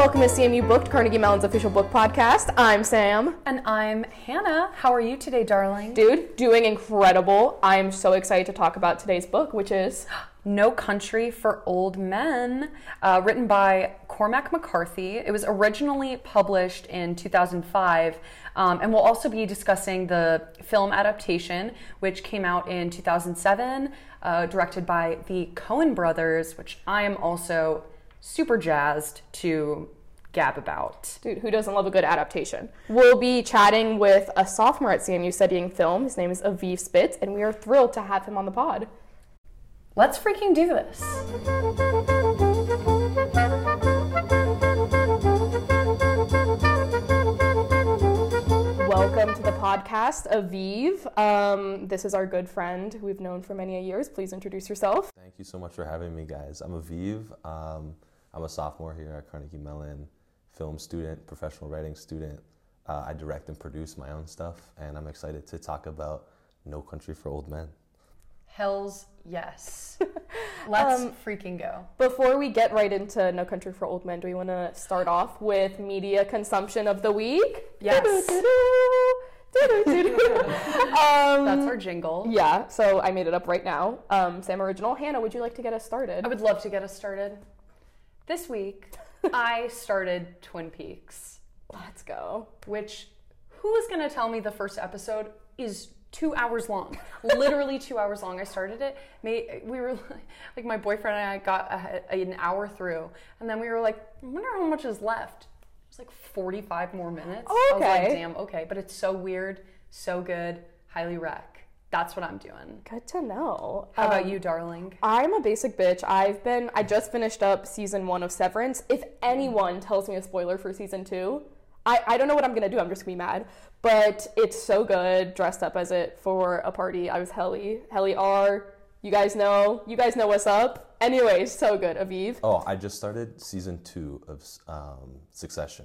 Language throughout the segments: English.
welcome to CMU Booked, Carnegie Mellon's official book podcast. I'm Sam. And I'm Hannah. How are you today, darling? Dude, doing incredible. I am so excited to talk about today's book, which is No Country for Old Men, written by Cormac McCarthy. It was originally published in 2005, and we'll also be discussing the film adaptation, which came out in 2007, directed by the Coen brothers, which I am also super jazzed to gab about. Dude, who doesn't love a good adaptation? We'll be chatting with a sophomore at CMU studying film. His name is Aviv Spitz, and we are thrilled to have him on the pod. Let's freaking do this. Welcome to the podcast, Aviv. This is our good friend who we've known for many years. Please introduce yourself. Thank you so much for having me, guys. I'm Aviv. I'm a sophomore here at Carnegie Mellon, film student, professional writing student. I direct and produce my own stuff, and I'm excited to talk about No Country for Old Men. Hells yes. Let's freaking go. Before we get right into No Country for Old Men, do we want to start off with media consumption of the week? Yes. That's our jingle. Yeah, so I made it up right now. Sam Original. Hannah, would you like to get us started? I would love to get us started. This week, I started Twin Peaks. Let's go. Which, who is going to tell me the first episode is 2 hours long? Literally 2 hours long. I started it. We were like, my boyfriend and I got an hour through, and then we were like, I wonder how much is left. It was like 45 more minutes. Oh, okay. I was like, damn, okay. But it's so weird, so good. Highly rec. That's what I'm doing. Good to know. How about you, darling? I'm a basic bitch. I just finished up season 1 of Severance. If anyone tells me a spoiler for season 2, I don't know what I'm gonna do. I'm just gonna be mad. But it's so good. Dressed up as it for a party. I was Helly R. You guys know what's up. Anyways, so good. Aviv. Oh, I just started season 2 of Succession.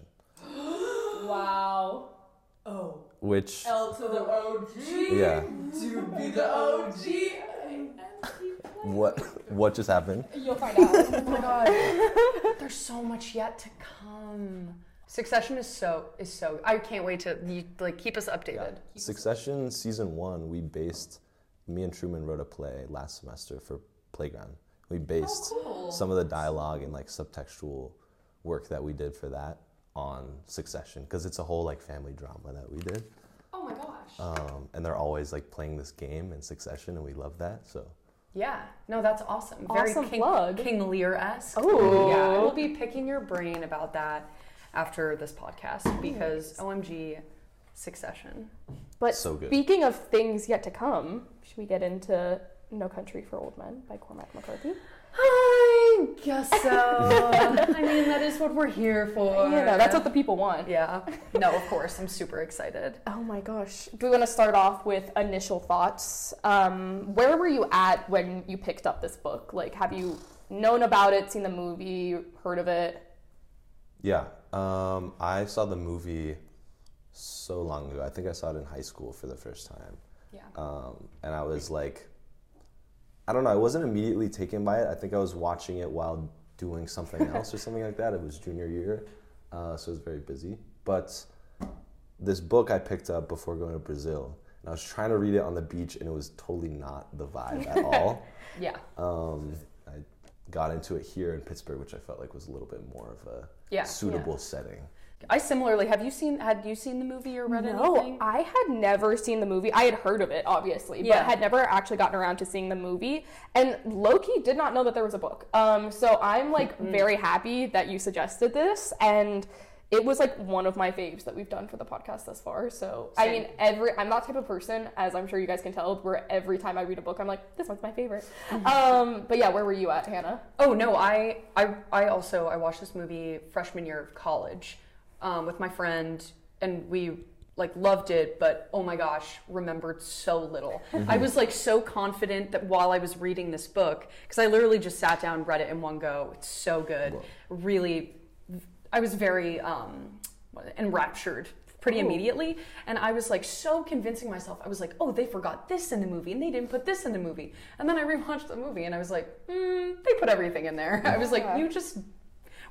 Wow. Oh. Which L to the OG. Yeah. To be the OG. What just happened? You'll find out. Oh my god. There's so much yet to come. Succession is so I can't wait to keep us updated. Yeah. Succession season 1, me and Truman wrote a play last semester for Playground. We based some of the dialogue and subtextual work that we did for that on Succession, because it's a whole family drama that we did. Oh my gosh. And they're always playing this game in Succession, and we love that. So yeah, no, that's awesome. Awesome plug. King Lear-esque. Oh yeah, I will be picking your brain about that after this podcast, because OMG, Succession. But so good. Speaking of things yet to come, should we get into No Country for Old Men by Cormac McCarthy? I guess so. I mean, that is what we're here for. Yeah, that's what the people want. Yeah. No, of course. I'm super excited. Oh my gosh. Do we want to start off with initial thoughts? Where were you at when you picked up this book? Have you known about it, seen the movie, heard of it? Yeah. I saw the movie so long ago. I think I saw it in high school for the first time. Yeah. And I was I don't know, I wasn't immediately taken by it. I think I was watching it while doing something else or something like that. It was junior year, so I was very busy. But this book I picked up before going to Brazil, and I was trying to read it on the beach, and it was totally not the vibe at all. Yeah. I got into it here in Pittsburgh, which I felt was a little bit more of a suitable setting. I similarly, had you seen the movie or read anything? No, I had never seen the movie. I had heard of it, obviously, but had never actually gotten around to seeing the movie. And low-key did not know that there was a book. So I'm very happy that you suggested this, and it was one of my faves that we've done for the podcast thus far. So Same. I mean, I'm that type of person, as I'm sure you guys can tell, where every time I read a book, I'm like, this one's my favorite. But yeah, where were you at, Hannah? Oh no, I watched this movie freshman year of college. With my friend, and we loved it, but oh my gosh, remembered so little. I was so confident that while I was reading this book, because I literally just sat down and read it in one go. It's so good. Whoa. Really, I was very enraptured pretty immediately, and I was so convincing myself. I was like, oh, they forgot this in the movie, and they didn't put this in the movie. And then I rewatched the movie, and I was like, they put everything in there. I was like, you just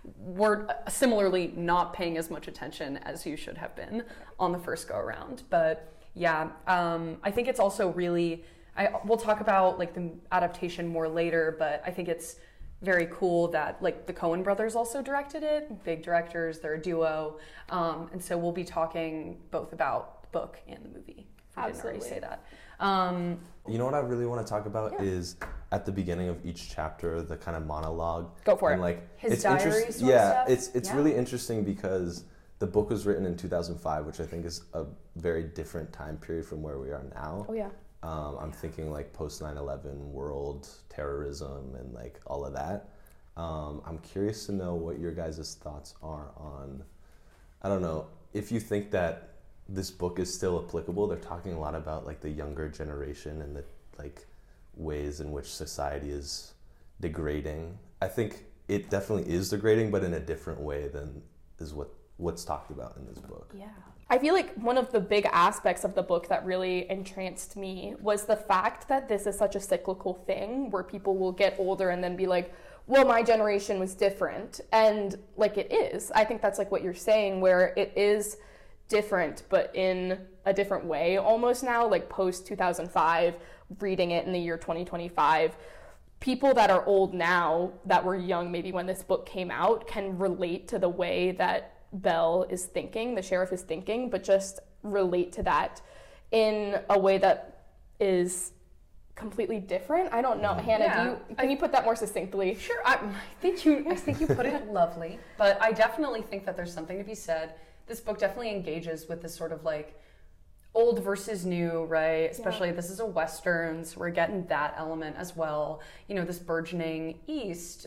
were similarly not paying as much attention as you should have been on the first go around. But yeah, I think it's also really, we'll talk about like the adaptation more later, but I think it's very cool that like the Coen brothers also directed it. Big directors, they're a duo. And so we'll be talking both about the book and the movie. If I didn't already say that. You know what I really want to talk about is at the beginning of each chapter, the kind of monologue. Go for and it. Like His it's diary interest- sort of yeah, stuff? it's Yeah. really interesting because the book was written in 2005, which I think is a very different time period from where we are now. Oh yeah. I'm thinking like post 9/11 world terrorism and like all of that. I'm curious to know what your guys' thoughts are on, I don't know, if you think that this book is still applicable. They're talking a lot about like the younger generation and the like ways in which society is degrading. I think it definitely is degrading, but in a different way than is what's talked about in this book. Yeah. I feel like one of the big aspects of the book that really entranced me was the fact that this is such a cyclical thing where people will get older and then be like, well, my generation was different. And like it is. I think that's like what you're saying, where it is different, but in a different way almost now, like post 2005, reading it in the year 2025. People that are old now, that were young maybe when this book came out, can relate to the way that Belle is thinking, the sheriff is thinking, but just relate to that in a way that is completely different. I don't know. Hannah, Yeah. can you put that more succinctly? Sure, I think you put it lovely, but I definitely think that there's something to be said. This book definitely engages with this sort of like old versus new, right? Especially this is a Western, so we're getting that element as well. You know, this burgeoning East,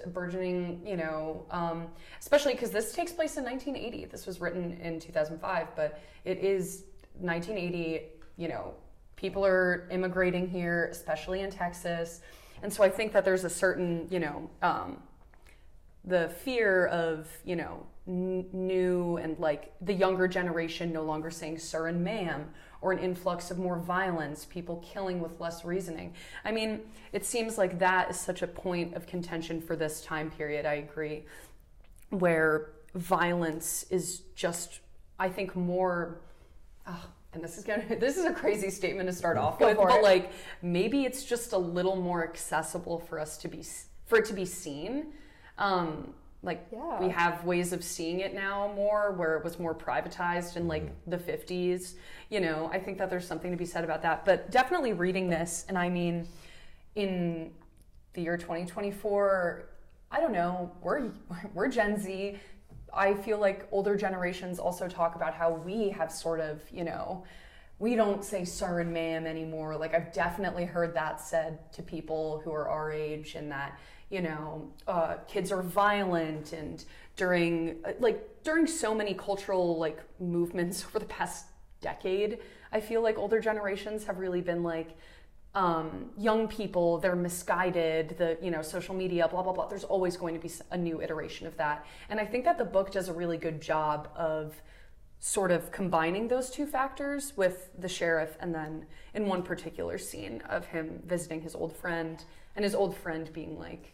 especially because this takes place in 1980. This was written in 2005, but it is 1980, people are immigrating here, especially in Texas. And so I think that there's a certain, the fear of, new and like the younger generation no longer saying sir and ma'am, or an influx of more violence, people killing with less reasoning. I mean, it seems like that is such a point of contention for this time period, I agree, where violence is just, I think, more, and this is a crazy statement to start off with, but like maybe it's just a little more accessible for it to be seen. We have ways of seeing it now more, where it was more privatized in like the 50s. I think that there's something to be said about that. But definitely reading this, and I mean, in the year 2024, I don't know, we're Gen Z. I feel like older generations also talk about how we have sort of, we don't say sir and ma'am anymore. Like I've definitely heard that said to people who are our age, and that, kids are violent, and during so many cultural like movements over the past decade, I feel like older generations have really been like, young people, they're misguided, social media, blah, blah, blah. There's always going to be a new iteration of that. And I think that the book does a really good job of sort of combining those two factors with the sheriff, and then in one particular scene of him visiting his old friend, and his old friend being like,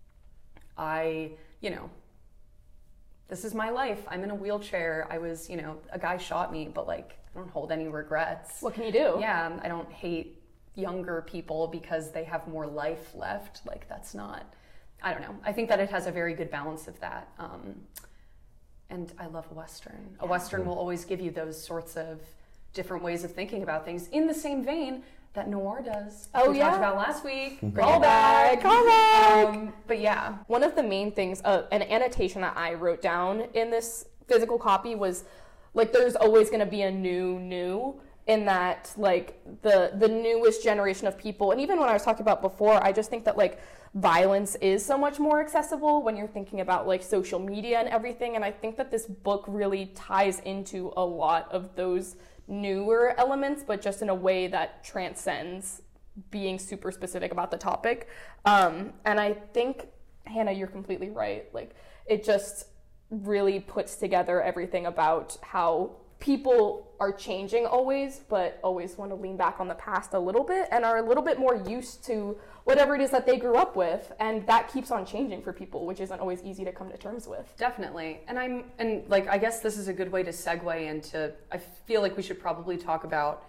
this is my life. I'm in a wheelchair. I was, a guy shot me, but like, I don't hold any regrets. What can you do? Yeah, I don't hate younger people because they have more life left. Like that's not, I don't know. I think that it has a very good balance of that. And I love a Western. A Western will always give you those sorts of different ways of thinking about things in the same vein that noir does. Oh, we yeah. talked about last week. Call back. But yeah. One of the main things, an annotation that I wrote down in this physical copy was like, there's always going to be a new in that, like the newest generation of people. And even when I was talking about before, I just think that like violence is so much more accessible when you're thinking about like social media and everything. And I think that this book really ties into a lot of those newer elements, but just in a way that transcends being super specific about the topic. And I think, Hannah, you're completely right. Like it just really puts together everything about how people are changing always, but always want to lean back on the past a little bit and are a little bit more used to whatever it is that they grew up with, and that keeps on changing for people, which isn't always easy to come to terms with. Definitely. And like, I guess this is a good way to segue into, I feel like we should probably talk about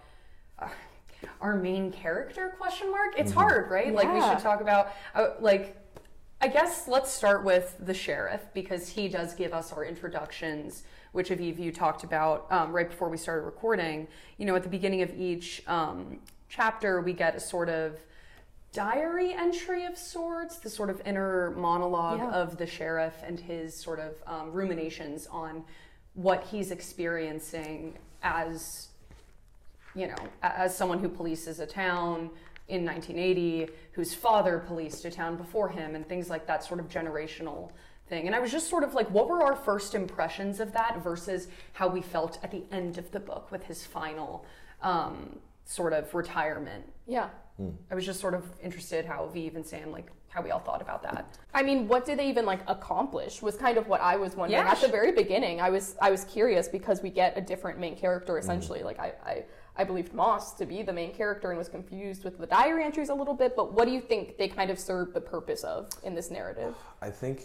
our main character, question mark? It's hard, right? Like, we should talk about, like, I guess let's start with the sheriff, because he does give us our introductions, which Aviv, you talked about right before we started recording. You know, at the beginning of each chapter, we get a sort of diary entry of sorts, the sort of inner monologue of the sheriff and his sort of ruminations on what he's experiencing as, you know, as someone who polices a town in 1980, whose father policed a town before him, and things like that, sort of generational thing. And I was just sort of like, what were our first impressions of that versus how we felt at the end of the book with his final sort of retirement? Yeah. I was just sort of interested how Aviv and Sam, like, how we all thought about that. I mean, what did they even like accomplish was kind of what I was wondering. Yeah. At the very beginning, I was curious because we get a different main character essentially. Like I believed Moss to be the main character and was confused with the diary entries a little bit, but what do you think they kind of serve the purpose of in this narrative? I think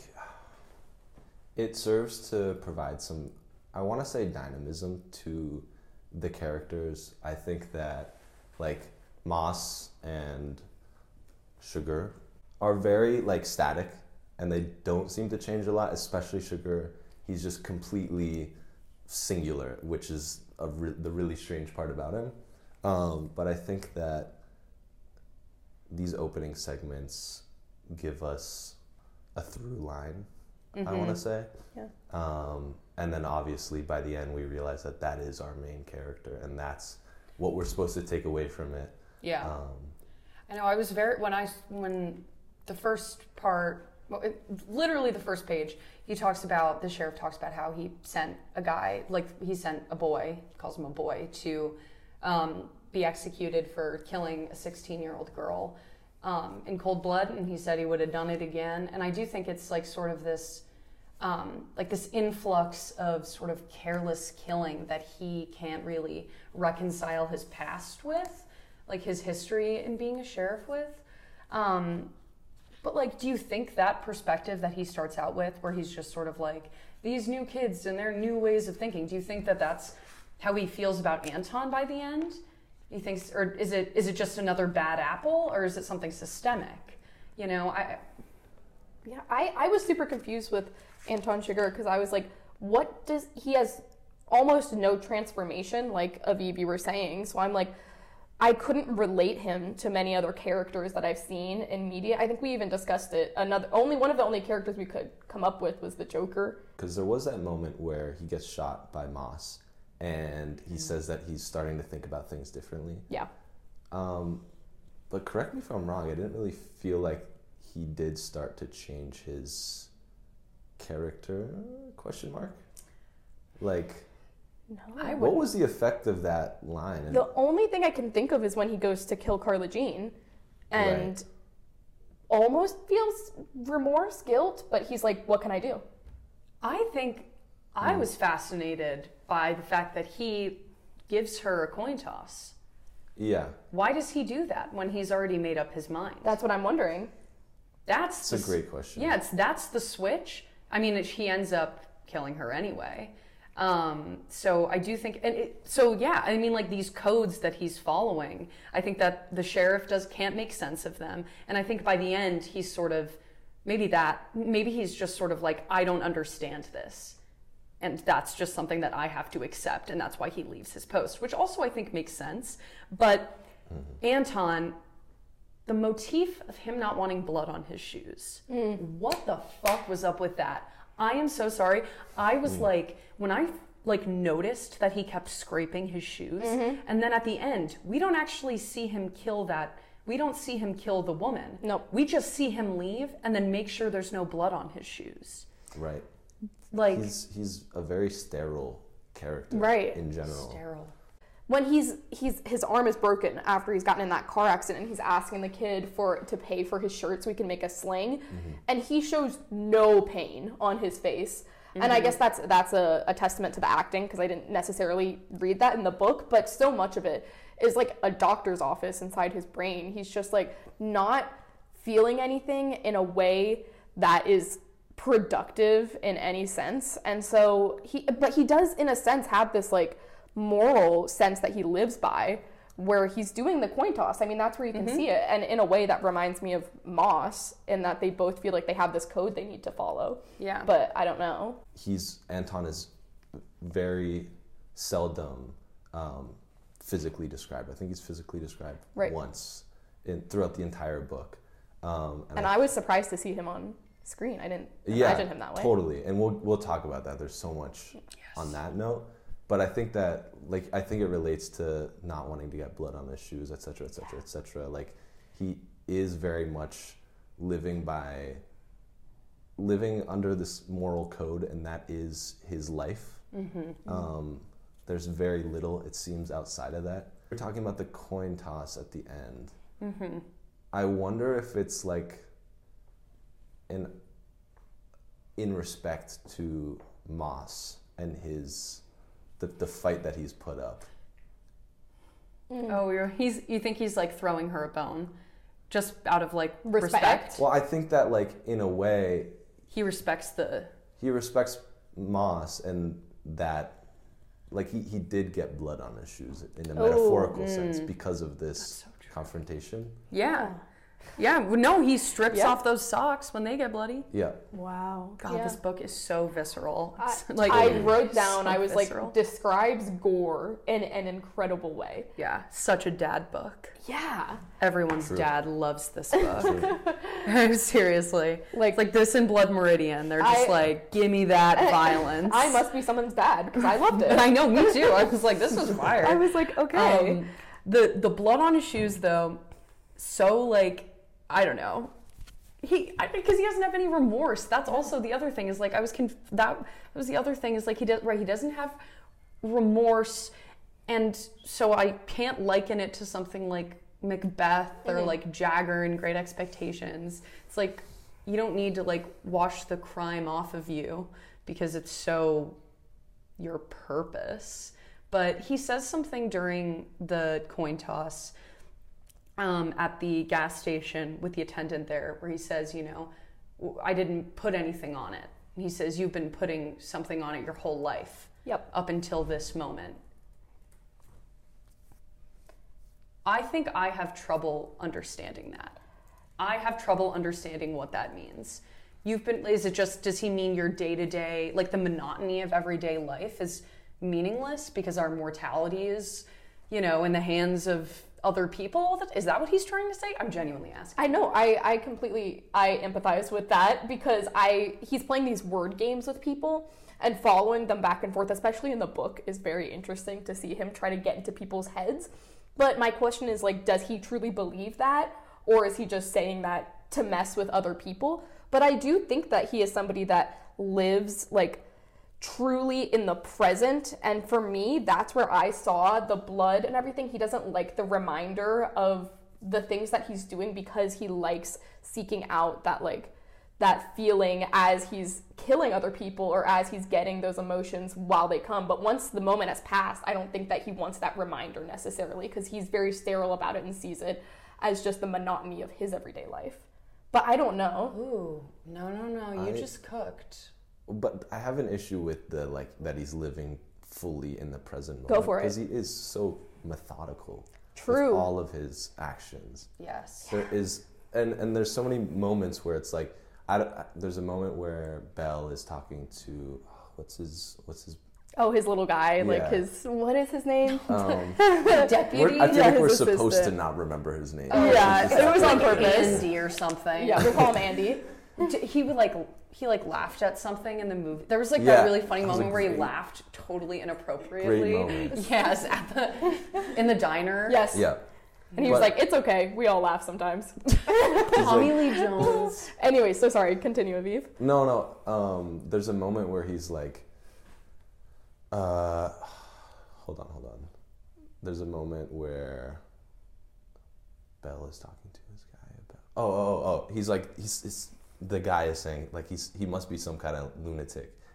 it serves to provide some, I want to say, dynamism to the characters. I think that, like, Moss and Sugar are very, like, static, and they don't seem to change a lot, especially Sugar. He's just completely singular, which is the really strange part about him. But I think that these opening segments give us a through line, I want to say. Yeah. And then obviously by the end we realize that that is our main character, and that's what we're supposed to take away from it. Yeah. I know, I was when the first part, literally the first page, the sheriff talks about how he sent a guy, like he sent a boy, calls him a boy, to be executed for killing a 16-year-old girl in cold blood, and he said he would have done it again. And I do think it's like sort of this, like this influx of sort of careless killing that he can't really reconcile his past with, like his history in being a sheriff with. But like, do you think that perspective that he starts out with, where he's just sort of like, these new kids and their new ways of thinking, do you think that that's how he feels about Anton by the end? Do you think, or is it just another bad apple, or is it something systemic? You know, I was super confused with Anton Chigurh because I was like, he has almost no transformation, like Aviv, you were saying. So I'm like, I couldn't relate him to many other characters that I've seen in media. I think we even discussed it. One of the only characters we could come up with was the Joker. Because there was that moment where he gets shot by Moss, and he says that he's starting to think about things differently. Yeah. But correct me if I'm wrong, I didn't really feel like he did start to change his character, question mark? Like, No. what was the effect of that line? The only thing I can think of is when he goes to kill Carla Jean and almost feels remorse, guilt, but he's like, what can I do? I think I was fascinated by the fact that he gives her a coin toss. Yeah. Why does he do that when he's already made up his mind? That's what I'm wondering. That's a great question. Yeah, that's the switch. I mean, he ends up killing her anyway. So I do think, I mean, like these codes that he's following, I think that the sheriff can't make sense of them. And I think by the end, he's sort of, maybe he's just sort of like, I don't understand this. And that's just something that I have to accept. And that's why he leaves his post, which also I think makes sense. But Anton, the motif of him not wanting blood on his shoes, what the fuck was up with that? I am so sorry. I was like, when I noticed that he kept scraping his shoes, and then at the end, we don't actually see him kill we don't see him kill the woman. Nope. We just see him leave and then make sure there's no blood on his shoes. Right. Like, he's a very sterile character, right, in general. Sterile. When his arm is broken after he's gotten in that car accident, he's asking the kid to pay for his shirt so he can make a sling, and he shows no pain on his face. And I guess that's a testament to the acting, because I didn't necessarily read that in the book, but so much of it is like a doctor's office inside his brain. He's just like not feeling anything in a way that is productive in any sense. And so he does in a sense have this like moral sense that he lives by, where he's doing the coin toss. I mean, that's where you can see it. And in a way that reminds me of Moss, in that they both feel like they have this code they need to follow. Yeah. But I don't know. Anton is very seldom physically described. I think he's physically described once throughout the entire book. And I was surprised to see him on screen. I didn't imagine him that way. Totally. And we'll talk about that. There's so much on that note. But I think that, like, I think it relates to not wanting to get blood on his shoes, et cetera, et cetera, et cetera. Like, he is very much living under this moral code, and that is his life. There's very little, it seems, outside of that. We're talking about the coin toss at the end. I wonder if it's like in respect to Moss and the fight that he's put up. Oh, you think he's like throwing her a bone just out of like respect? Well, I think that, like, in a way, he respects Moss, and that, like, he did get blood on his shoes in a metaphorical sense because of this confrontation. Yeah. Yeah, no, he strips off those socks when they get bloody. Yeah. Wow. God, this book is so visceral. I wrote down, so I was visceral. like, describes gore in an incredible way. Yeah, such a dad book. Yeah. Everyone's dad loves this book. Seriously. Like this in Blood Meridian. They're just like, give me that violence. I must be someone's dad, because I loved it. I know, me too. I was like, this is fire. I was like, okay. The blood on his shoes, though, so like, I don't know. Because he doesn't have any remorse. That's also the other thing. Is like that was the other thing. Is like he doesn't have remorse, and so I can't liken it to something like Macbeth or like Jagger in Great Expectations. It's like you don't need to like wash the crime off of you because it's so your purpose. But he says something during the coin toss. At the gas station with the attendant there, where he says, you know, I didn't put anything on it. And he says, you've been putting something on it your whole life. Yep. Up until this moment. I think I have trouble understanding that. I have trouble understanding what that means. Does he mean your day-to-day, like the monotony of everyday life is meaningless because our mortality is, you know, in the hands of other people? Is that what he's trying to say? I'm genuinely asking. I know. I completely empathize with that, because he's playing these word games with people, and following them back and forth, especially in the book, is very interesting to see him try to get into people's heads. But my question is, like, does he truly believe that, or is he just saying that to mess with other people? But I do think that he is somebody that lives, like, truly in the present, and for me, that's where I saw the blood and everything. He doesn't like the reminder of the things that he's doing, because he likes seeking out that feeling as he's killing other people, or as he's getting those emotions while they come. But once the moment has passed, I don't think that he wants that reminder necessarily, because he's very sterile about it and sees it as just the monotony of his everyday life. But I don't know. Ooh, no, you just cooked. But I have an issue with that he's living fully in the present moment. Go for it. Because he is so methodical. True. With all of his actions. Yes. There is, and there's so many moments where it's like, there's a moment where Belle is talking to, what's his Oh, his little guy, Yeah. What is his name? Deputy? I feel like we're his supposed to assistant. not remember his name. Yeah, it was on Like purpose. Andy or something. Yeah, we'll call him Andy. He laughed at something in the movie. There was like Yeah, that really funny that was moment where he great. laughed totally inappropriately. Great moment. Yes, in the diner. Yes. Yeah. And he was But- like, it's okay. We all laugh sometimes. Tommy Lee Jones. Anyway, so sorry. Continue, Aviv. No. There's a moment where he's like, hold on. There's a moment where Belle is talking to this guy about. He's like, the guy is saying like he must be some kind of lunatic,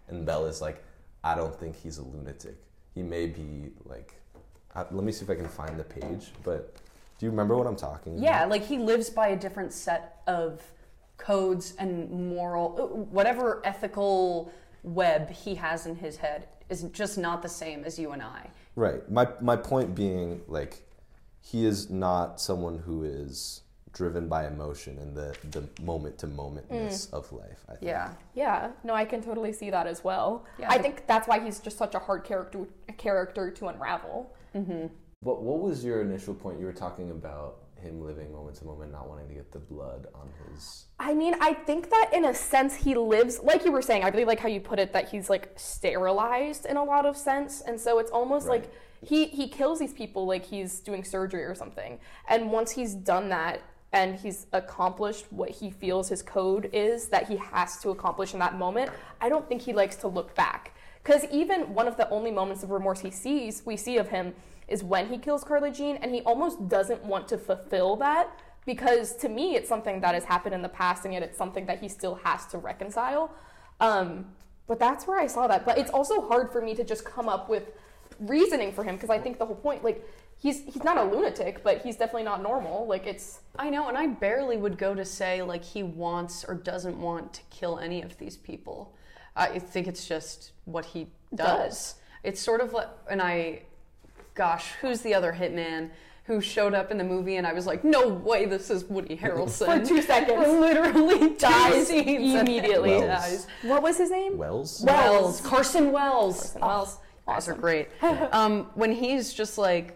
And Bella's like, I don't think he's a lunatic. He may be like, let me see if I can find the page, but do you remember what I'm talking about? Yeah, like he lives by a different set of codes and moral, whatever ethical web he has in his head is just not the same as you and I. Right. My point being, like, he is not someone who is driven by emotion and the moment-to-momentness of life, I think. Yeah. Yeah, no, I can totally see that as well. Yeah, I think that's why he's just such a hard character to unravel. Mm-hmm. What was your initial point? You were talking about him living moment to moment, not wanting to get the blood on his... I mean, I think that in a sense he lives, like you were saying, I really like how you put it, that he's like sterilized in a lot of sense. And so it's almost Right. like he kills these people like he's doing surgery or something. And once he's done that and he's accomplished what he feels his code is that he has to accomplish in that moment, I don't think he likes to look back. Because even one of the only moments of remorse we see of him is when he kills Carla Jean, and he almost doesn't want to fulfill that, because to me it's something that has happened in the past, and yet it's something that he still has to reconcile. But that's where I saw that. But it's also hard for me to just come up with reasoning for him, because I think the whole point, like, he's not a lunatic, but he's definitely not normal. Like, it's... I know, and I barely would go to say, like, he wants or doesn't want to kill any of these people. I think it's just what he does. It's sort of like, gosh, who's the other hitman who showed up in the movie and I was like, no way this is Woody Harrelson. For 2 seconds. Literally Dies scenes immediately. Wells. Dies. What was his name? Wells? Wells. Carson Wells. Carson Wells. Those are great. When he's just like,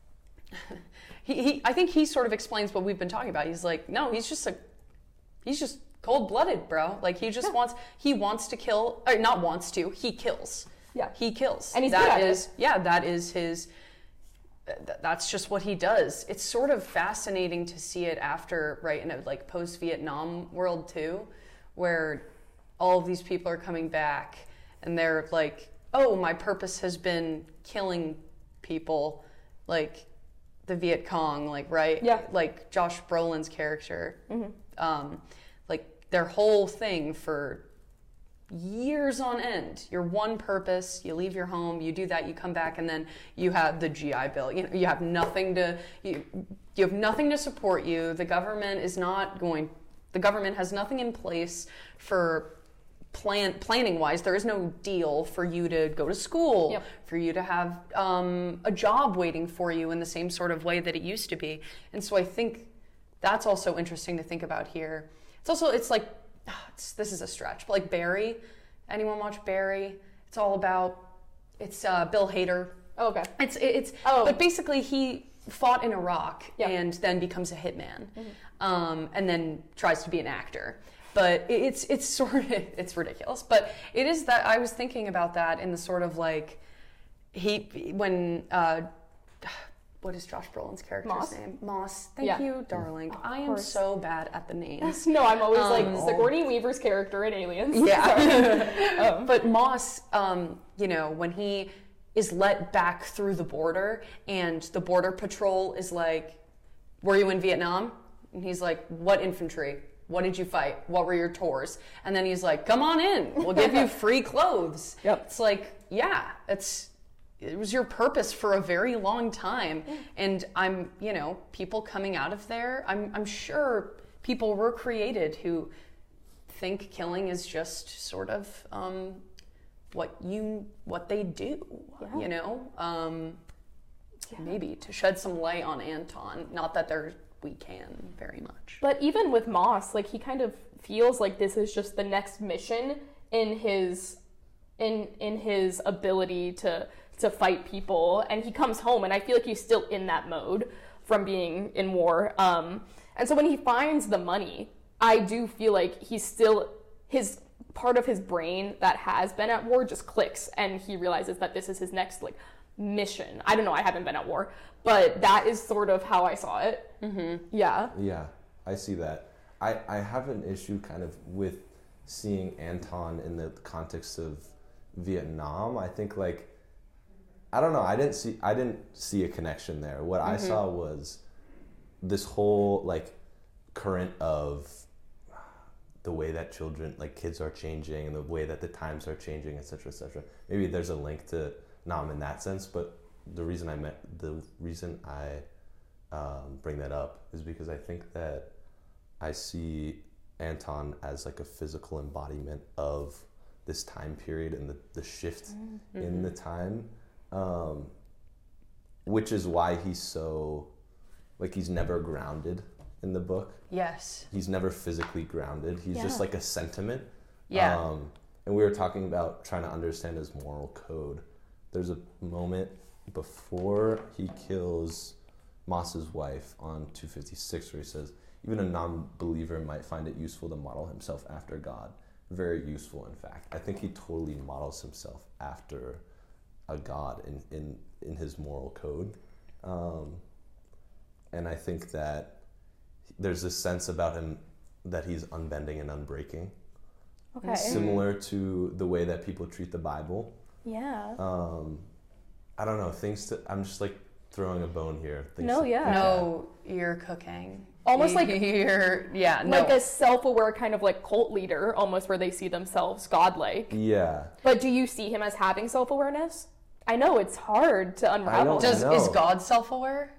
I think he sort of explains what we've been talking about. He's like, no, he's just cold-blooded, bro. Like, he just wants to kill, or not wants to, he kills. Yeah. He kills. And he's good at it. Yeah, that is his, that's just what he does. It's sort of fascinating to see it after, right, in a like post-Vietnam world too, where all of these people are coming back and they're like, oh, my purpose has been killing people, like the Viet Cong, like, right? Yeah. Like Josh Brolin's character. Like their whole thing for years on end, your one purpose, you leave your home, you do that, you come back, and then you have the GI Bill. You know, you have nothing to, you have nothing to support you. The government has nothing in place for planning wise. There is no deal for you to go to school, Yep. for you to have a job waiting for you in the same sort of way that it used to be. And so I think that's also interesting to think about here. It's like, this is a stretch, but like Barry, anyone watch Barry? It's all about, it's Bill Hader. Oh, okay. But basically he fought in Iraq Yeah. and then becomes a hitman, and then tries to be an actor. But it's sort of, it's ridiculous. But it is that, I was thinking about that in the sort of like, what is Josh Brolin's character's Moss? name? Moss. Thank Yeah. you, darling. I am course. so bad at the names. No, I'm always like Sigourney Weaver's character in Aliens. Yeah. But Moss, when he is let back through the border and the border patrol is like, were you in Vietnam? And he's like, what infantry? What did you fight? What were your tours? And then he's like, come on in. We'll give you free clothes. Yep. It's like, yeah, it was your purpose for a very long time. And people coming out of there, I'm sure people were created who think killing is just sort of what they do, maybe to shed some light on Anton. Not that we can very much. But even with Moss, like, he kind of feels like this is just the next mission in his ability to fight people, and he comes home and I feel like he's still in that mode from being in war. And so when he finds the money, I do feel like he's still, his part of his brain that has been at war just clicks, and he realizes that this is his next like mission. I don't know, I haven't been at war, but that is sort of how I saw it. Mm-hmm. Yeah, I see that. I have an issue kind of with seeing Anton in the context of Vietnam. I think, like, I don't know, I didn't see a connection there. What I saw was this whole like current of the way that children, like kids are changing and the way that the times are changing, et cetera, et cetera. Maybe there's a link to Nam in that sense, but the reason I bring that up is because I think that I see Anton as like a physical embodiment of this time period and the shift in the time, which is why he's so, like, he's never grounded in the book. Yes. He's never physically grounded. He's just like a sentiment. Yeah. And we were talking about trying to understand his moral code. There's a moment before he kills Moss's wife on 256 where he says, even a non-believer might find it useful to model himself after God. Very useful, in fact. I think he totally models himself after a God in his moral code. And I think that there's this sense about him that he's unbending and unbreaking. Okay. Similar to the way that people treat the Bible. Yeah. I don't know, I'm just like throwing a bone here. No, yeah. No, you're cooking. Almost like like a self-aware kind of like cult leader, almost where they see themselves godlike. Yeah. But do you see him as having self-awareness? I know it's hard to unravel. Is God self-aware?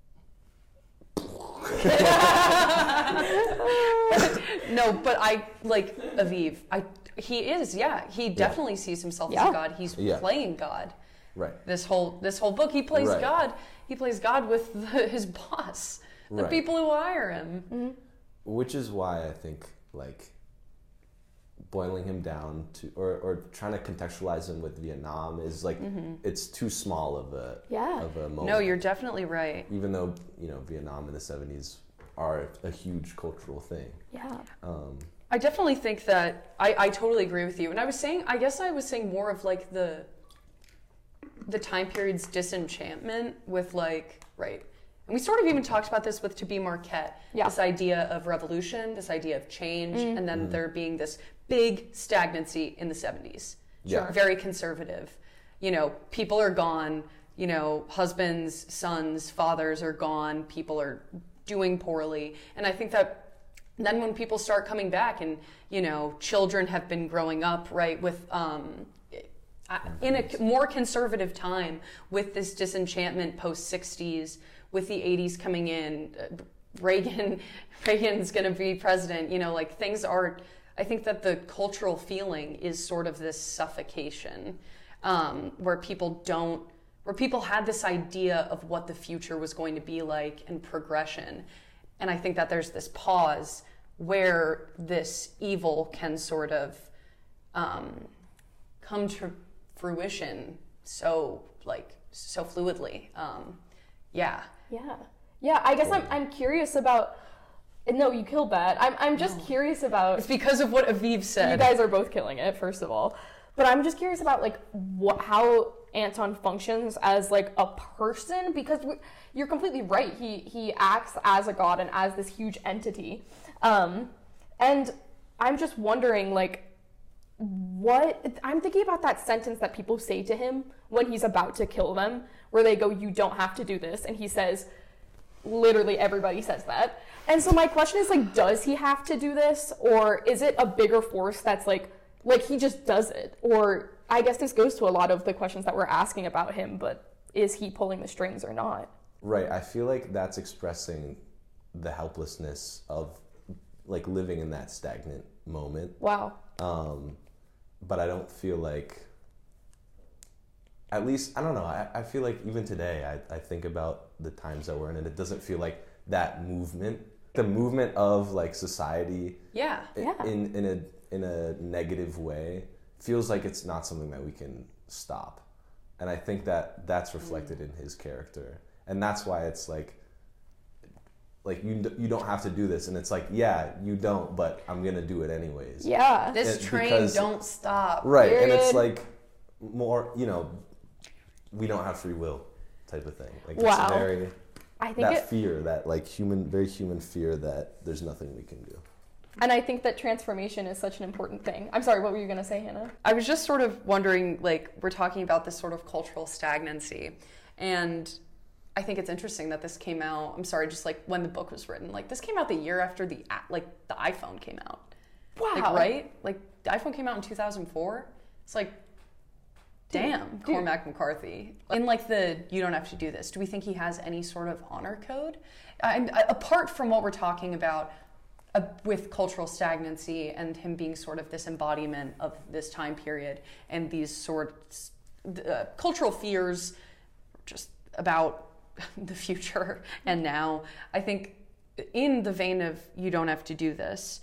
No, but I like Aviv. He is, yeah. He definitely sees himself as a God. He's playing God. Right. This whole book, he plays Right. God. He plays God with his boss, the Right. people who hire him. Mm-hmm. Which is why I think like boiling him down to or trying to contextualize him with Vietnam is like it's too small of a moment. No, you're definitely right. Even though, Vietnam in the 70s are a huge cultural thing. Yeah. I definitely think that I totally agree with you. And I was saying more of like the time period's disenchantment with like, right. And we sort of even talked about this with To Be Marquette. Yeah. This idea of revolution, this idea of change, and then there being this big stagnancy in the 70s. Yeah. Very conservative. People are gone, husbands, sons, fathers are gone, people are doing poorly. And I think that then when people start coming back and, children have been growing up, right, with in a more conservative time with this disenchantment post-60s, with the 80s coming in, Reagan's going to be president, like things are, I think that the cultural feeling is sort of this suffocation where people had this idea of what the future was going to be like and progression. And I think that there's this pause where this evil can sort of come to fruition so fluidly. Yeah. I guess I'm curious about. No, you killed that. I'm just curious about. It's because of what Aviv said. You guys are both killing it, first of all. But I'm just curious about like how Anton functions as like a person, because you're completely right. He acts as a god and as this huge entity, and I'm just wondering like what I'm thinking about that sentence that people say to him when he's about to kill them, where they go, "You don't have to do this," and he says, literally everybody says that. And so my question is like, does he have to do this, or is it a bigger force that's like he just does it? Or I guess this goes to a lot of the questions that we're asking about him, but is he pulling the strings or not? Right. I feel like that's expressing the helplessness of like living in that stagnant moment. Wow. But I don't feel like, at least, I don't know, I feel like even today, I think about the times that we're in, and it doesn't feel like that movement, the movement of like society in a negative way, feels like it's not something that we can stop. And I think that that's reflected in his character. And that's why it's like you don't have to do this, and it's like, yeah, you don't, but I'm gonna do it anyways. Yeah. This train don't stop. Right. Period. And it's like more, we don't have free will type of thing. Like Wow. it's very I think fear, that like very human fear that there's nothing we can do. and I think that transformation is such an important thing. I'm sorry, what were you gonna say, Hannah? I was just sort of wondering, like, we're talking about this sort of cultural stagnancy, and I think it's interesting that this came out, I'm sorry, just like when the book was written, like this came out the year after the iPhone came out. Wow. Like, right? Like, the iPhone came out in 2004. It's like, damn, Cormac McCarthy. In like you don't have to do this. Do we think he has any sort of honor code? Apart from what we're talking about with cultural stagnancy and him being sort of this embodiment of this time period and these sorts cultural fears just about the future and now, I think in the vein of you don't have to do this,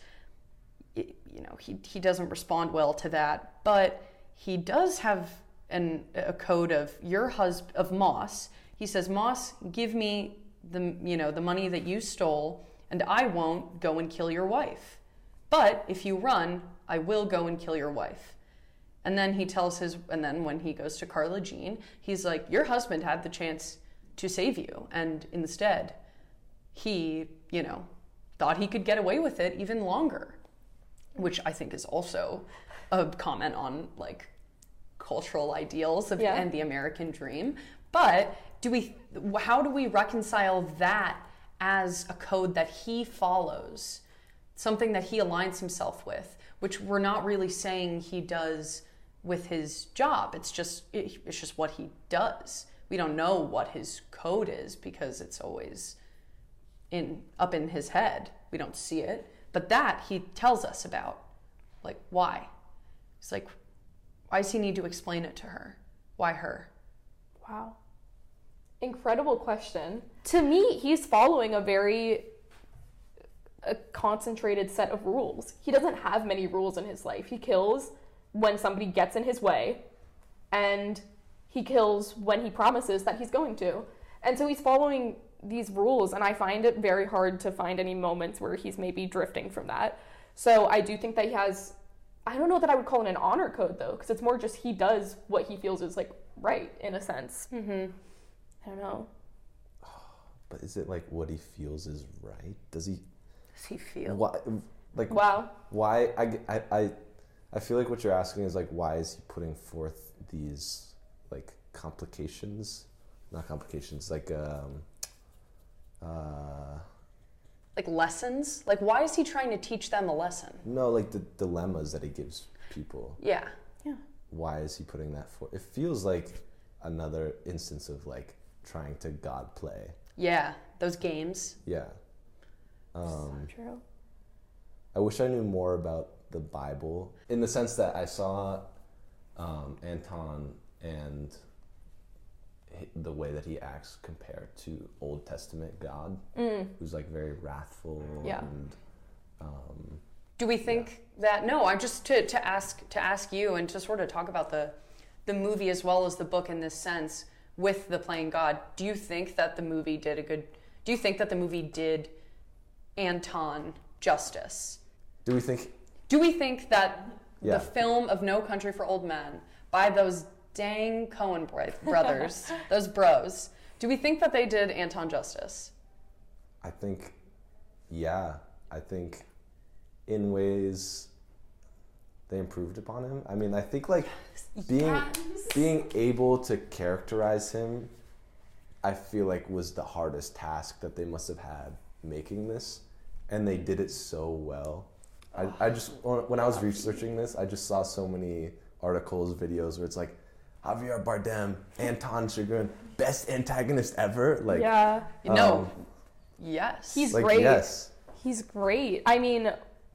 he doesn't respond well to that, but he does have a code of of Moss. He says, Moss, give me the money that you stole, and I won't go and kill your wife. But if you run, I will go and kill your wife. And then and then when he goes to Carla Jean, he's like, your husband had the chance to save you, and instead, he, thought he could get away with it even longer, which I think is also a comment on like cultural ideals and the American dream. But how do we reconcile that as a code that he follows, something that he aligns himself with, which we're not really saying he does with his job. It's just what he does. We don't know what his code is because it's always up in his head. We don't see it, but that he tells us about. Like, why? It's like, why does he need to explain it to her? Why her? Wow. Incredible question. To me, he's following a concentrated set of rules. He doesn't have many rules in his life. He kills when somebody gets in his way, and he kills when he promises that he's going to. And so he's following these rules, and I find it very hard to find any moments where he's maybe drifting from that. So I do think that he has, I don't know that I would call it an honor code, though, because it's more just he does what he feels is, like, right, in a sense. Mm-hmm. I don't know. But is it, like, what he feels is right? Does he feel? Why, like, wow. Why, I feel like what you're asking is, like, why is he putting forth these, like, complications? Not complications, like, like lessons? Like, why is he trying to teach them a lesson? No, like the dilemmas that he gives people. Yeah. Why is he putting that forth? It feels like another instance of, like, trying to God play. Yeah, those games. Yeah. So true. I wish I knew more about the Bible in the sense that I saw Anton and the way that he acts compared to Old Testament God, who's like very wrathful. Yeah. And do we think that? No, I'm just to ask you and to sort of talk about the movie as well as the book in this sense with the playing God. Do you think that the movie did Anton justice? Do we think that the film of No Country for Old Men by those dang Coen brothers, those bros, do we think that they did Anton justice? I think, I think in ways they improved upon him. I mean, I think like being able to characterize him, I feel like was the hardest task that they must have had making this, and they did it so well. I just, when I was researching this, I just saw so many articles, videos where it's like, Javier Bardem, Anton Chigurh, best antagonist ever. Like, yes, he's like, great. Yes, he's great. I mean,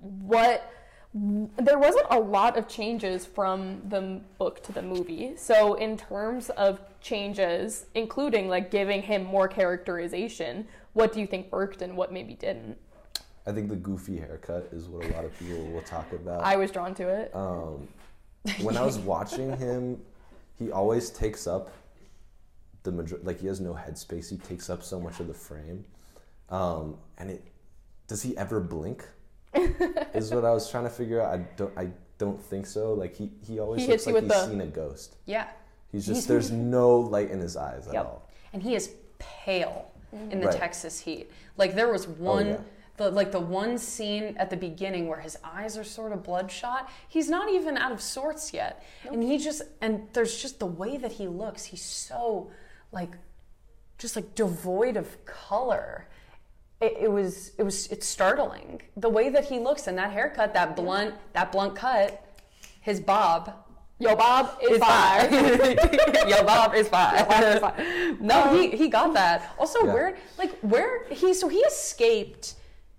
there wasn't a lot of changes from the book to the movie. So in terms of changes, including like giving him more characterization, what do you think worked and what maybe didn't? I think the goofy haircut is what a lot of people will talk about. I was drawn to it. When I was watching him, he always takes up like he has no headspace. He takes up so much of the frame. Does he ever blink? Is what I was trying to figure out. I don't think so. Like he always looks like he's seen a ghost. Yeah. He's just, there's no light in his eyes at all. And he is pale in the Texas heat. Like there was one, the one scene at the beginning where his eyes are sort of bloodshot. He's not even out of sorts yet. Nope. And there's just the way that he looks. He's so just devoid of color. it's startling the way that he looks in that haircut, that blunt cut, his bob. Yo, Bob is fire. Yo, Bob is fire. No, he got that. Also, Yeah. where he escaped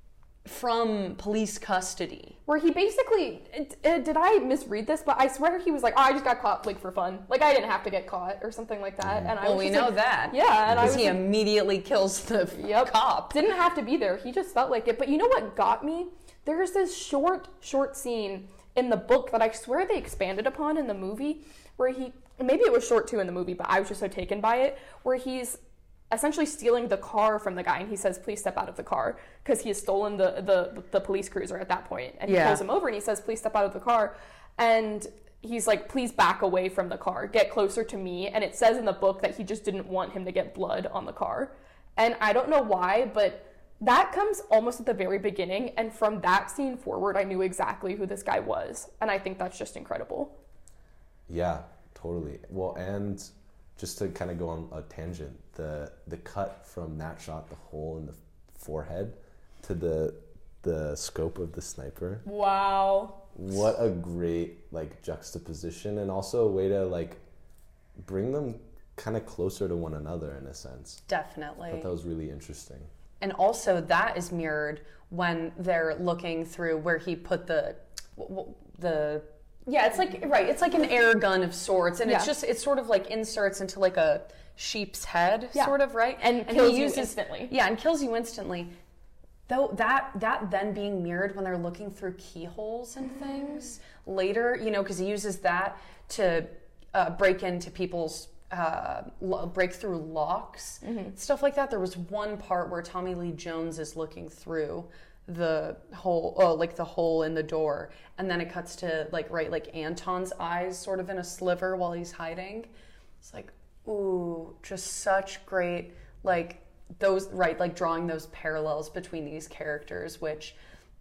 from police custody. Where he basically, did I misread this? But I swear he was like, oh, I just got caught like for fun. Like I didn't have to get caught or something like that. And I Well, was we just know like, that. Yeah, and I was Because he like, immediately kills the cop. didn't have to be there. He just felt like it. But you know what got me? There's this short scene in the book that I swear they expanded upon in the movie, where maybe it was short too in the movie, but I was just so taken by it, where he's essentially stealing the car from the guy, and he says, please step out of the car, because he has stolen the police cruiser at that point, and he pulls him over and he says, please step out of the car, and he's like, please back away from the car, get closer to me, and it says in the book that he just didn't want him to get blood on the car, and I don't know why, but that comes almost at the very beginning, and from that scene forward, I knew exactly who this guy was, and I think that's just incredible. Yeah, totally. Well, and just to kind of go on a tangent, the cut from that shot, the hole in the forehead, to the scope of the sniper. Wow. What a great like juxtaposition, and also a way to like bring them kind of closer to one another in a sense. Definitely. I thought that was really interesting. And also that is mirrored when they're looking through where he put the yeah, it's like an air gun of sorts, and it's sort of like inserts into like a sheep's head, sort of, right? And kills you instantly. Yeah, and kills you instantly. Though that then being mirrored when they're looking through keyholes and things later, because he uses that to break into people's break through locks, stuff like that. There was one part where Tommy Lee Jones is looking through the hole, the hole in the door, and then it cuts to like Anton's eyes sort of in a sliver while he's hiding. It's like, ooh, just such great drawing those parallels between these characters, which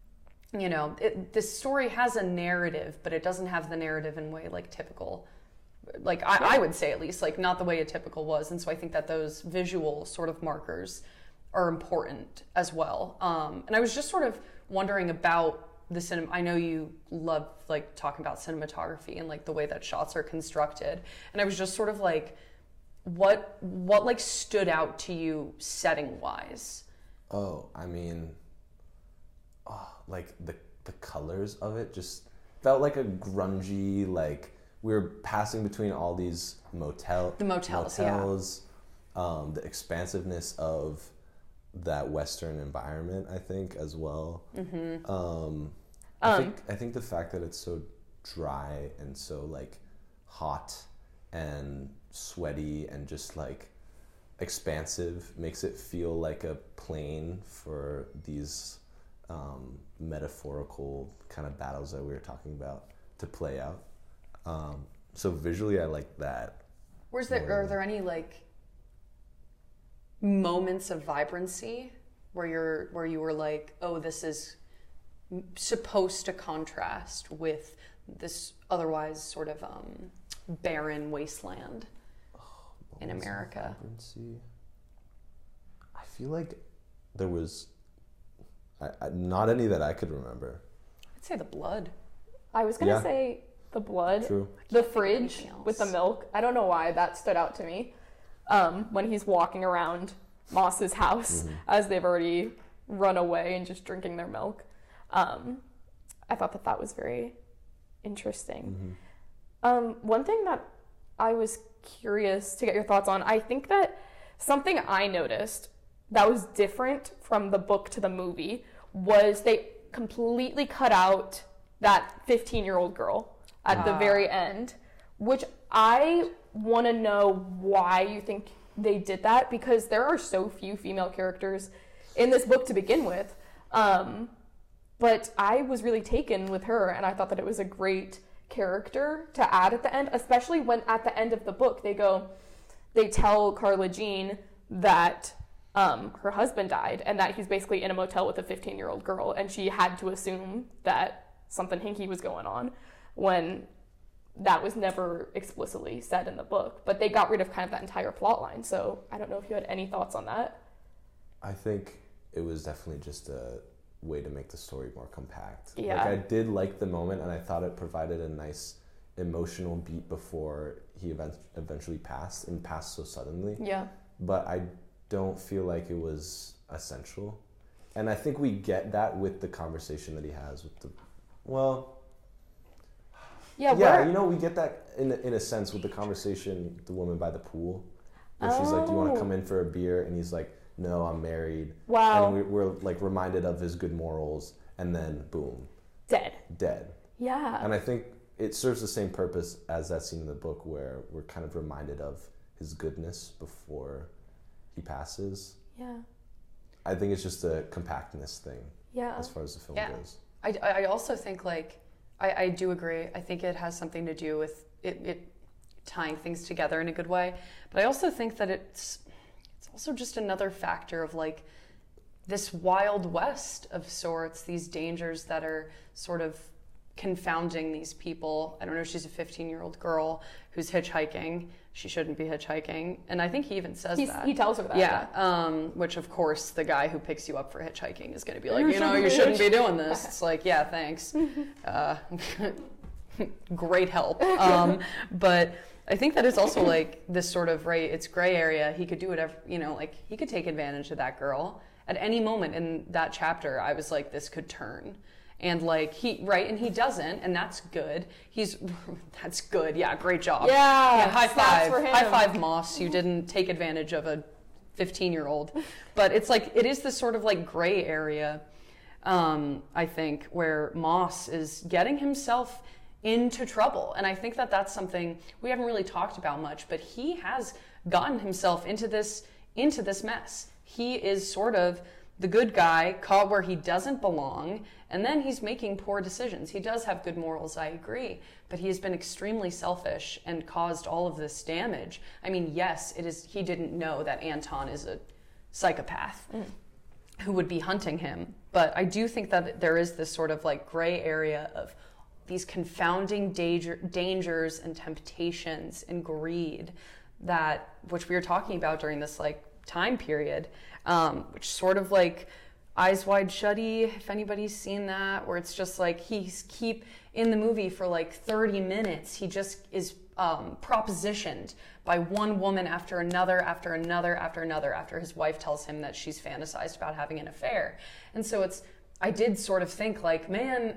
this story has a narrative, but it doesn't have the narrative in a way like typical. I would say, at least, not the way a typical was. And so I think that those visual sort of markers are important as well. And I was just sort of wondering about the cinema. I know you love talking about cinematography and the way that shots are constructed. And I was just sort of what stood out to you setting wise? Oh, I mean, the colors of it just felt like a grungy, we were passing between all these motels, the expansiveness of that Western environment, I think, as well. Mm-hmm. I think the fact that it's so dry and so hot and sweaty and just expansive makes it feel like a plane for these metaphorical kind of battles that we were talking about to play out. So visually, I like that. Are there any moments of vibrancy where you were like, oh, this is supposed to contrast with this otherwise sort of barren wasteland in America? Vibrancy. I feel like there was not any that I could remember. I'd say the blood. I was gonna say the blood. True. The fridge with the milk. I don't know why that stood out to me. When he's walking around Moss's house as they've already run away and just drinking their milk. I thought that was very interesting. One thing that I was curious to get your thoughts on, I think that something I noticed that was different from the book to the movie was they completely cut out that 15-year-old girl at the very end, which I want to know why you think they did that, because there are so few female characters in this book to begin with. But I was really taken with her, and I thought that it was a great character to add at the end, especially when at the end of the book they tell Carla Jean that her husband died and that he's basically in a motel with a 15-year-old girl, and she had to assume that something hinky was going on when that was never explicitly said in the book. But they got rid of kind of that entire plot line, so I don't know if you had any thoughts on that. I think it was definitely just a way to make the story more compact. Yeah. Like I did like the moment, and I thought it provided a nice emotional beat before he eventually passed, and passed so suddenly. Yeah. But I don't feel like it was essential. And I think we get that with the conversation that he has with the, well, Yeah, yeah, you know, we get that in a sense with the conversation with the woman by the pool, where she's like, "Do you want Oh. to come in for a beer?" And he's like, "No, I'm married." Wow. And we're like reminded of his good morals, and then boom, Dead. dead. Yeah. And I think it serves the same purpose as that scene in the book where we're kind of reminded of his goodness before he passes. Yeah. I think it's just a compactness thing Yeah. as far as the film Yeah. goes. I also think like I do agree. I think it has something to do with it tying things together in a good way. But I also think that it's also just another factor of like this wild west of sorts, these dangers that are sort of confounding these people. I don't know, she's a 15-year-old girl who's hitchhiking. She shouldn't be hitchhiking. And I think he even says that. He tells her that. Yeah, which of course the guy who picks you up for hitchhiking is going to be like, You you know, shouldn't you be shouldn't be doing this. It's like, yeah, thanks. Great help. But I think that it's also like this sort of, right, it's gray area. He could do whatever, you know, like he could take advantage of that girl. At any moment in that chapter, I was like, this could turn. And like and he doesn't, and that's good. That's good. Yeah, great job. Yeah, high snaps five. for him. High five, Moss. You didn't take advantage of a 15-year-old. But it's like, it is this sort of like gray area, I think, where Moss is getting himself into trouble. And I think that that's something we haven't really talked about much, but he has gotten himself into this mess. He is sort of the good guy caught where he doesn't belong, and then he's making poor decisions. He does have good morals, I agree, but he has been extremely selfish and caused all of this damage. I mean, yes, he didn't know that Anton is a psychopath who would be hunting him, but I do think that there is this sort of like gray area of these confounding dangers and temptations and greed which we were talking about during this like time period, which sort of like Eyes Wide Shutty, if anybody's seen that, where it's just like in the movie for like 30 minutes, he just is propositioned by one woman after another, after another, after another, after his wife tells him that she's fantasized about having an affair. And so I did sort of think like, man,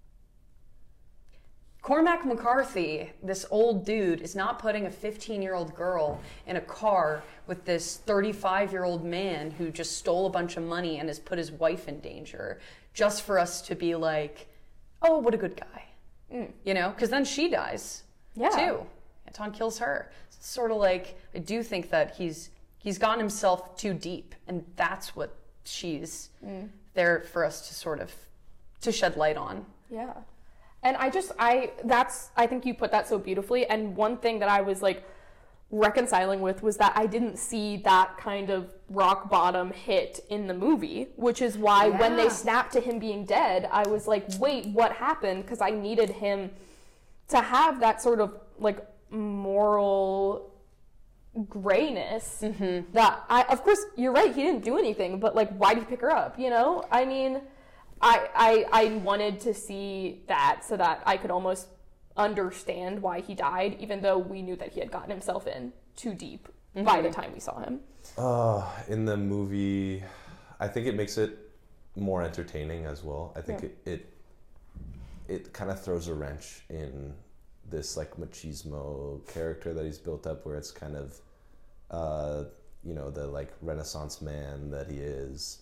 Cormac McCarthy, this old dude, is not putting a 15-year-old girl in a car with this 35-year-old man who just stole a bunch of money and has put his wife in danger just for us to be like, oh, what a good guy. You know, because then she dies too. Anton kills her. It's sort of like, I do think that he's gotten himself too deep, and that's what she's there for us to sort of to shed light on. Yeah. And I think you put that so beautifully. And one thing that I was like reconciling with was that I didn't see that kind of rock bottom hit in the movie, which is why when they snapped to him being dead, I was like, wait, what happened? Because I needed him to have that sort of like moral grayness that of course you're right, he didn't do anything, but like, why did he pick her up? You know, I mean, I wanted to see that so that I could almost understand why he died, even though we knew that he had gotten himself in too deep by the time we saw him. In the movie, I think it makes it more entertaining as well. I think it kind of throws a wrench in this like machismo character that he's built up, where it's kind of you know, the like Renaissance man that he is.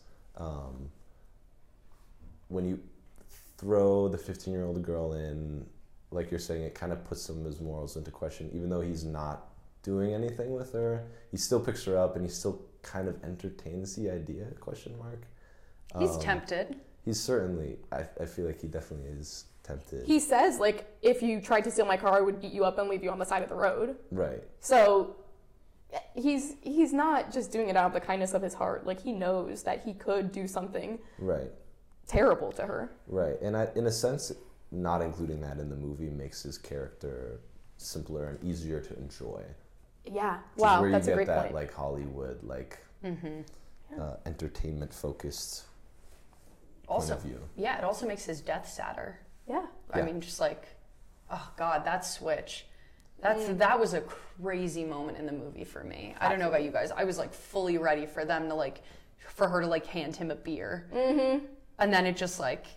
When you throw the 15-year-old girl in, like you're saying, it kind of puts some of his morals into question. Even though he's not doing anything with her, he still picks her up, and he still kind of entertains the idea, question mark. He's tempted. He's certainly, I feel like he definitely is tempted. He says, like, if you tried to steal my car, I would beat you up and leave you on the side of the road. Right. So he's not just doing it out of the kindness of his heart. Like, he knows that he could do something Right. terrible to her. Right. And in a sense, not including that in the movie makes his character simpler and easier to enjoy. Yeah. Which Wow, is where that's you a get great that point. like Hollywood like entertainment focused Also, point of view. yeah, it also makes his death sadder. Yeah. I Yeah. mean, just like, oh God, that switch. That was a crazy moment in the movie for me. I don't know about you guys. I was like fully ready for them to like, for her to like hand him a beer. Mm-hmm. And then it just like,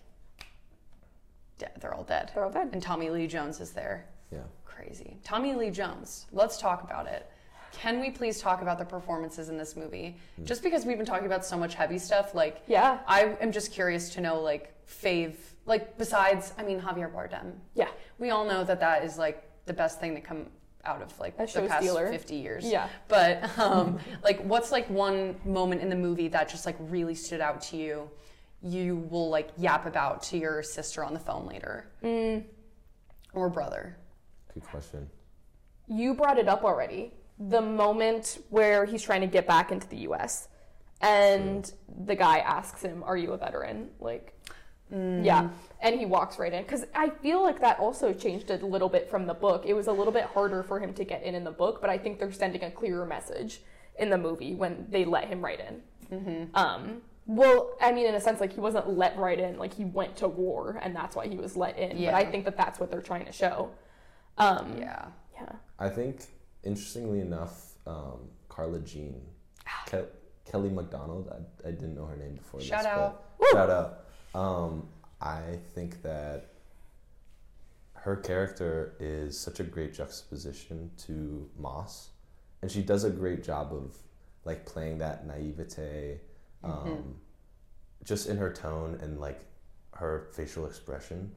they're all dead. They're all dead. And Tommy Lee Jones is there. Yeah. Crazy. Tommy Lee Jones. Let's talk about it. Can we please talk about the performances in this movie? Just because we've been talking about so much heavy stuff, like, Yeah. I am just curious to know, like, like, besides, I mean, Javier Bardem. Yeah. We all know that is, like, the best thing to come out of, like, A the show past stealer. 50 years. Yeah. But, like, what's, like, one moment in the movie that just, like, really stood out to you? You will, like, yap about to your sister on the phone later. Or brother. Good question. You brought it up already. The moment where he's trying to get back into the U.S. and the guy asks him, "Are you a veteran?" Like, yeah, and he walks right in. Because I feel like that also changed a little bit from the book. It was a little bit harder for him to get in the book, but I think they're sending a clearer message in the movie when they let him right in. Well, I mean, in a sense, like, he wasn't let right in. Like, he went to war, and that's why he was let in. Yeah. But I think that that's what they're trying to show. Yeah. Yeah. I think, interestingly enough, Carla Jean, Kelly MacDonald, I didn't know her name before Shout this. out. But shout out. I think that her character is such a great juxtaposition to Moss. And she does a great job of, like, playing that naivete, just in her tone and, like, her facial expression.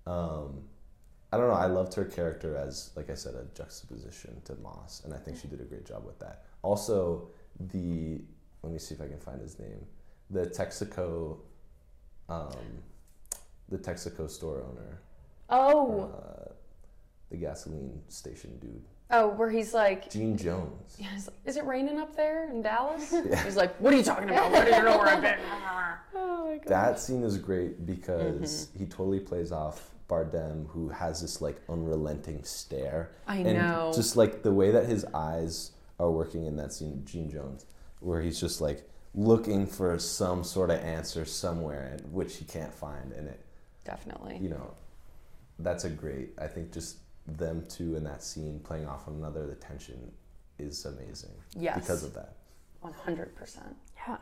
I don't know. I loved her character as, like I said, a juxtaposition to Moss, and I think she did a great job with that. Also, let me see if I can find his name. The Texaco store owner. Oh. The gasoline station dude. Oh, where he's like, Gene Jones. is it raining up there in Dallas? He's like, what are you talking about? Where do you know where I've been? Oh my god. That scene is great because he totally plays off Bardem, who has this, like, unrelenting stare. I and know. Just, like, the way that his eyes are working in that scene, Gene Jones, where he's just, like, looking for some sort of answer somewhere, which he can't find. And it, Definitely. you know, that's a great, I think just them two in that scene playing off one another, the tension is amazing. Yes. Because of that. 100%. Yeah.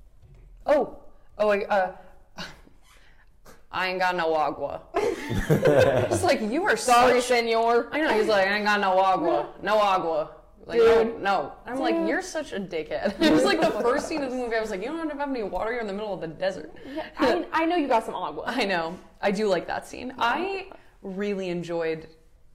I ain't got no agua. It's like, you are Sorry, such... senor. I know, he's like, I ain't got no agua. No agua. Like, Dude. no. I'm like, you're such a dickhead. It was like the first scene of the movie, I was like, you don't have any water, you're in the middle of the desert. I know you got some agua. I know. I do like that scene. I really enjoyed...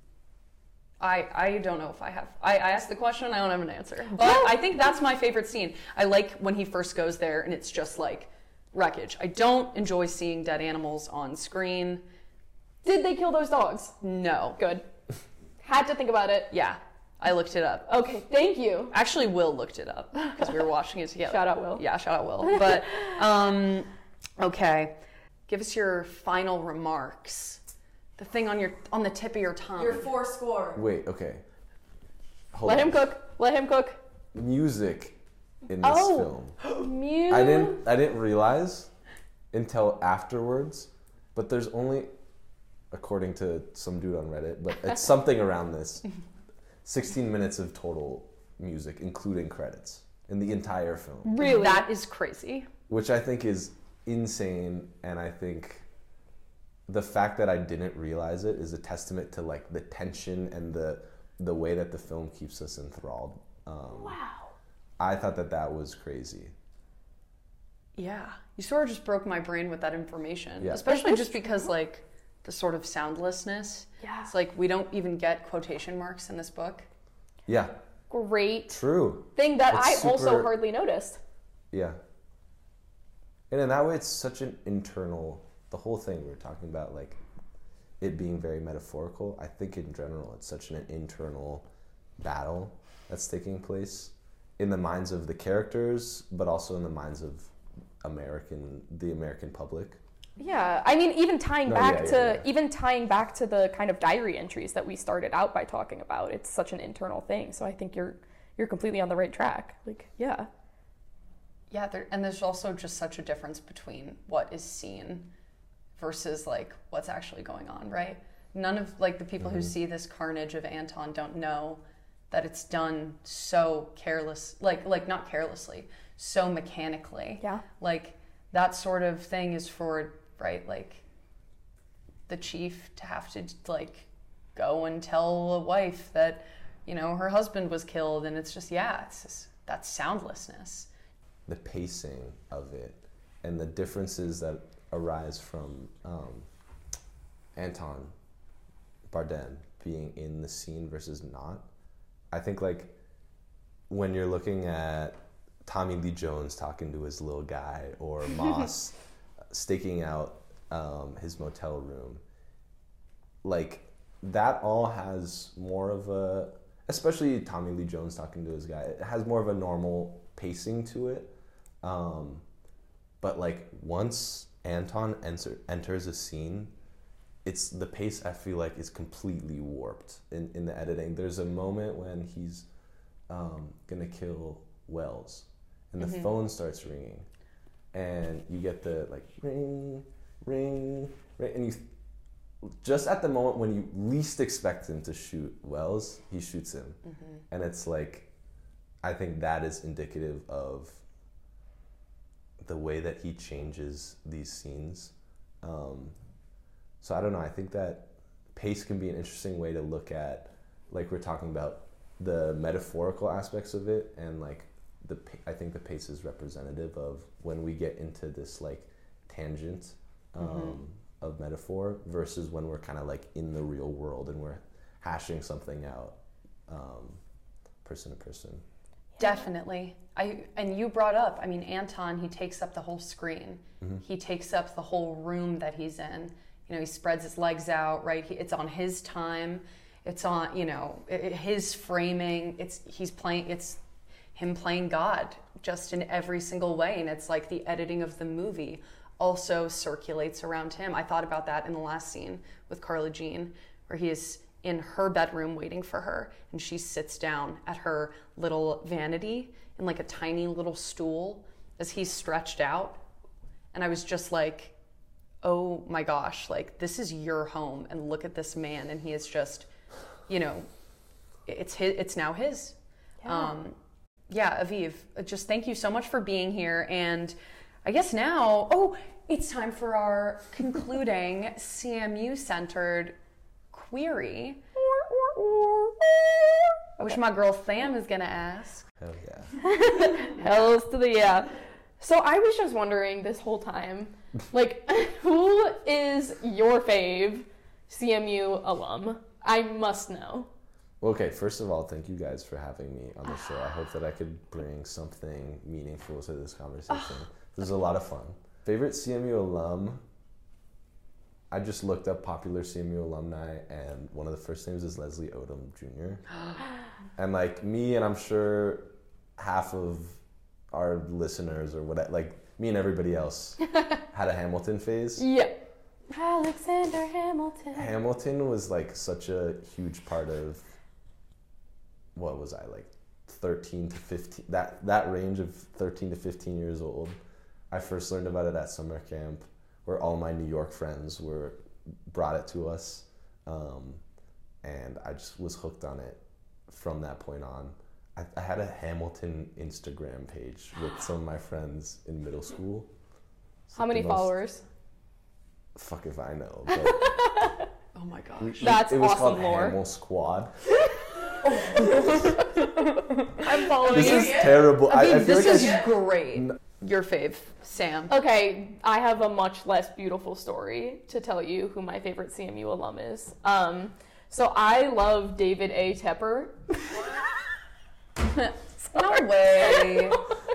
I don't know if I have... I asked the question, I don't have an answer. But I think that's my favorite scene. I like when he first goes there and it's just like wreckage. I don't enjoy seeing dead animals on screen. Did they kill those dogs? No. Good. Had to think about it. Yeah. I looked it up. Okay, thank you. Actually, Will looked it up because we were watching it together. Shout out, Will. Yeah, shout out, Will. But, okay. Give us your final remarks. The thing on the tip of your tongue. Your 4 score. Wait, okay. Hold Let on. him cook. Let him cook. Music in this film. Mew. I didn't realize until afterwards, but there's only, according to some dude on Reddit, but it's something around this, 16 minutes of total music, including credits, in the entire film, Really? That is crazy. which I think is insane, and I think the fact that I didn't realize it is a testament to, like, the tension and the way that the film keeps us enthralled. Wow. I thought that was crazy. Yeah. You sort of just broke my brain with that information. Yeah. Especially just because, like, the sort of soundlessness. Yeah. It's like we don't even get quotation marks in this book. Yeah, Great true. thing that It's I also super- hardly noticed. Yeah. And in that way, it's such an internal, the whole thing we were talking about, like, it being very metaphorical. I think in general, it's such an internal battle that's taking place in the minds of the characters, but also in the minds of the American public. Yeah, I mean, even tying No, back yeah. even tying back to the kind of diary entries that we started out by talking about, it's such an internal thing. So I think you're completely on the right track. Like, yeah. Yeah, and there's also just such a difference between what is seen versus like what's actually going on, right? None of like the people who see this carnage of Anton don't know that it's done so careless, like not carelessly, so mechanically. Yeah. Like that sort of thing is for, right, like the chief to have to like go and tell a wife that, you know, her husband was killed, and it's just, yeah, it's just, that's soundlessness. The pacing of it and the differences that arise from Anton Bardem being in the scene versus not. I think like when you're looking at Tommy Lee Jones talking to his little guy, or Moss staking out his motel room, like that all has more of a, especially Tommy Lee Jones talking to his guy, it has more of a normal pacing to it. But like once Anton enters a scene, it's the pace, I feel like, is completely warped in the editing. There's a moment when he's gonna kill Wells, and the phone starts ringing, and you get the like ring, ring, ring, and you just at the moment when you least expect him to shoot Wells, he shoots him, and it's like, I think that is indicative of the way that he changes these scenes. So I don't know, I think that pace can be an interesting way to look at, like we're talking about, the metaphorical aspects of it, and like I think the pace is representative of when we get into this like tangent of metaphor versus when we're kind of like in the real world and we're hashing something out person to person. Definitely. And you brought up, I mean, Anton, he takes up the whole screen. He takes up the whole room that he's in. You know, he spreads his legs out, right? It's on his time. It's on, you know, his framing. It's him playing God just in every single way. And it's like the editing of the movie also circulates around him. I thought about that in the last scene with Carla Jean, where he is in her bedroom waiting for her, and she sits down at her little vanity in like a tiny little stool as he's stretched out. And I was just like, oh my gosh, like this is your home, and look at this man, and he is just, you know, it's now his. Yeah. Aviv, just thank you so much for being here. And I guess now, it's time for our concluding CMU-centered query. I wish my girl Sam is gonna ask. Hell yeah. Hells to the yeah. So I was just wondering this whole time, like, who is your fave CMU alum? I must know. Okay, first of all, thank you guys for having me on the show. I hope that I could bring something meaningful to this conversation. This is a lot of fun. Favorite CMU alum? I just looked up popular CMU alumni, and one of the first names is Leslie Odom Jr. And like me, and I'm sure half of our listeners or whatever, like me and everybody else, had a Hamilton phase. Yeah. Alexander Hamilton. Hamilton was like such a huge part of, what was I, like 13 to 15, that range of 13 to 15 years old. I first learned about it at summer camp, where all my New York friends brought it to us, and I just was hooked on it from that point on. I had a Hamilton Instagram page with some of my friends in middle school. How many followers? Fuck if I know. But Oh my gosh. That's it was awesome called lore. Hamel Squad. I'm following This you. is terrible. I feel this like is great. Your fave, Sam. Okay, I have a much less beautiful story to tell you who my favorite CMU alum is. So I love David A. Tepper. No way.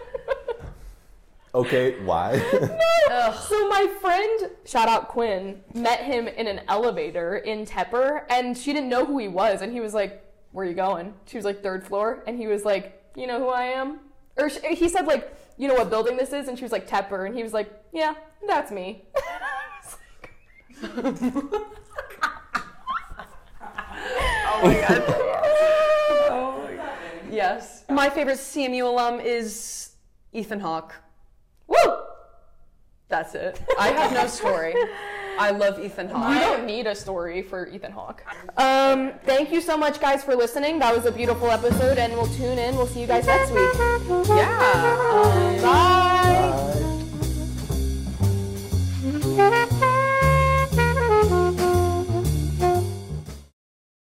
Okay, why? So my friend, shout out Quinn, met him in an elevator in Tepper, and she didn't know who he was, and he was like, where are you going? She was like, 3rd floor, and he was like, you know who I am? Or he said like, you know what building this is? And she was like, Tepper, and he was like, yeah, that's me. Oh my god. Oh my god. Yes. My favorite CMU alum is Ethan Hawke. Woo! That's it. I have no story. I love Ethan Hawke. You don't need a story for Ethan Hawke. Thank you so much, guys, for listening. That was a beautiful episode, and we'll tune in. We'll see you guys next week. Yeah. Bye!